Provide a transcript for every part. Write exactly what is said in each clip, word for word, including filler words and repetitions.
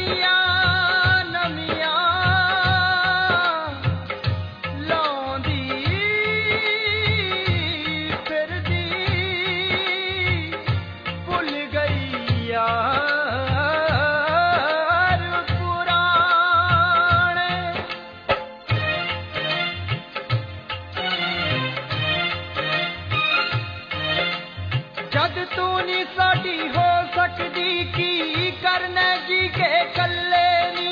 जद तू नी साडी हो सकदी की करना जी के कल्ले नी।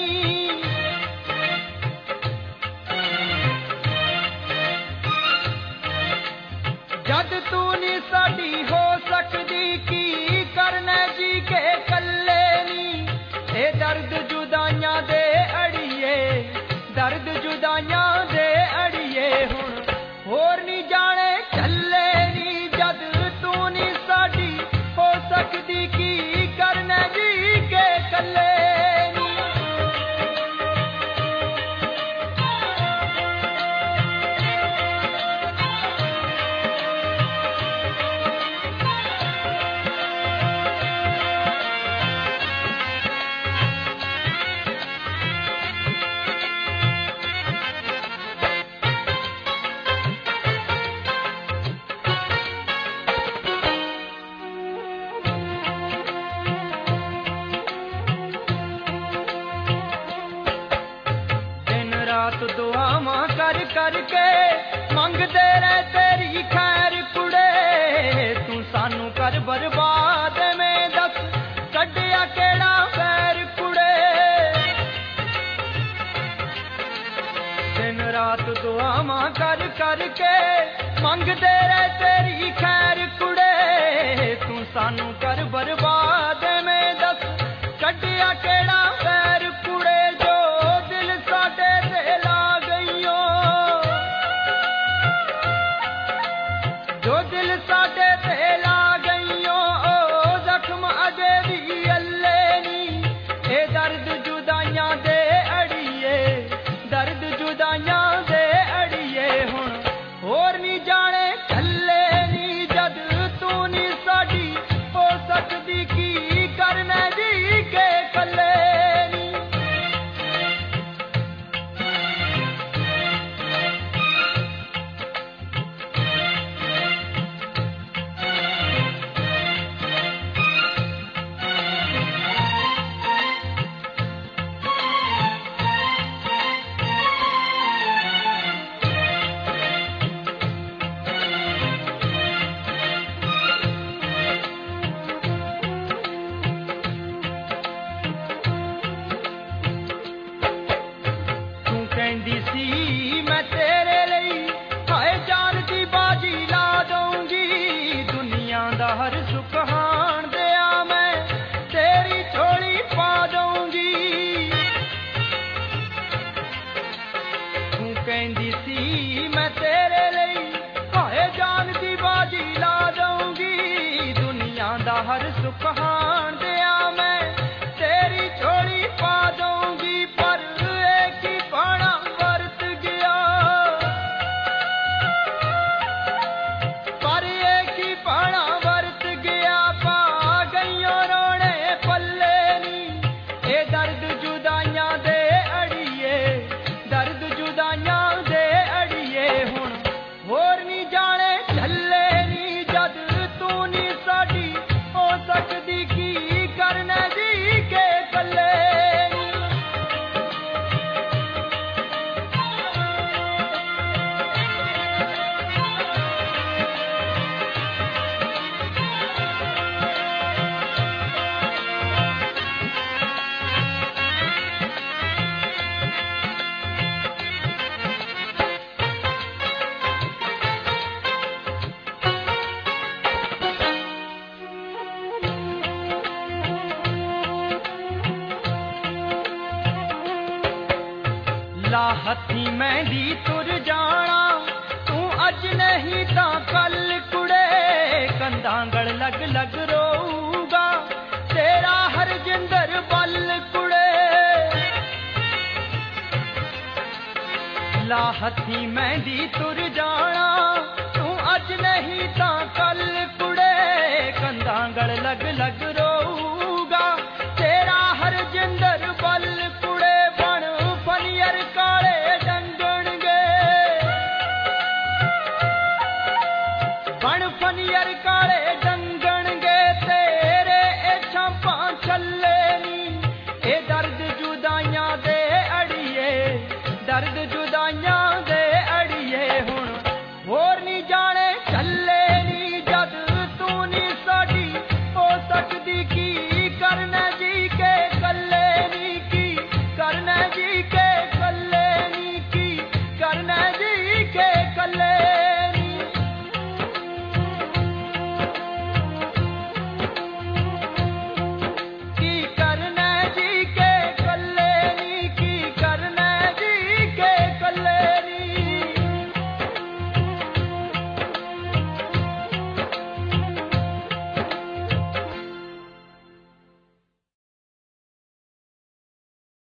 जद तू नी साडी हो सकदी की करना जी के कल्ले नी। ए दर्द जुदाइयां दे अड़िए दर्द जुदाइयां दे अड़िए हुण होर नी जाने चले नी। जद तू नी साडी हो सकदी की करना जी के कल्ले नी। रात दुआवां कर करके मंगदे रहे तेरी खैर कुड़े। तू सानू कर बर्बाद में दस कड्डिया केड़ा पैर कुड़े। दिन रात दुआवां कर करके मंगदे रहे तेरी खैर कुड़े। तू सानू कर बर्बाद में दस कड्डिया केड़ा पैर कुड़े। जो दिल साडे ते ला गईयो जो दिल साडे ते ला गईयो ओ जख्म अजे भी अल्ले नी। ए दर्द जुदाइयां दे अड़िए दर्द जुदाइयां दे अड़िए हुण होर नी जाने चले नी। जद तू नी साडी हो सकदी की करना जी के कल्ले नी। कहंदी सी मैं तेरे लई हाय जान दी बाजी ला दूंगी। दुनिया दा हर सुख हाण दिया मैं तेरी झोली पा दूंगी। तू कहंदी सी मैं तेरे लई हाय जान दी बाजी ला दूंगी। दुनिया दा हर सुख हाण दिया मैं तेरी झोली पा दूंगी। पर एक ही पाना वरत गया पर एक ही पाना वरत गया। पा गईयों रोने पल्ले नी। ए दर्द जुदाइयां दे अड़िए दर्द जुदाइयां दे अड़िए हुण होर नी जाने चले नी। जद तू नी साडी हो सकदी की करना जी के कल्ले नी। ला हथी मेहंदी तुर जाना तू अज नहीं ता कल कुड़े। कंधां गल लग लग रोऊगा तेरा हर जिंदर बल कुड़े। ला हथी मेहंदी तुर जाना तू अज नहीं ता कल कुड़े। कंधां गल लग लग रो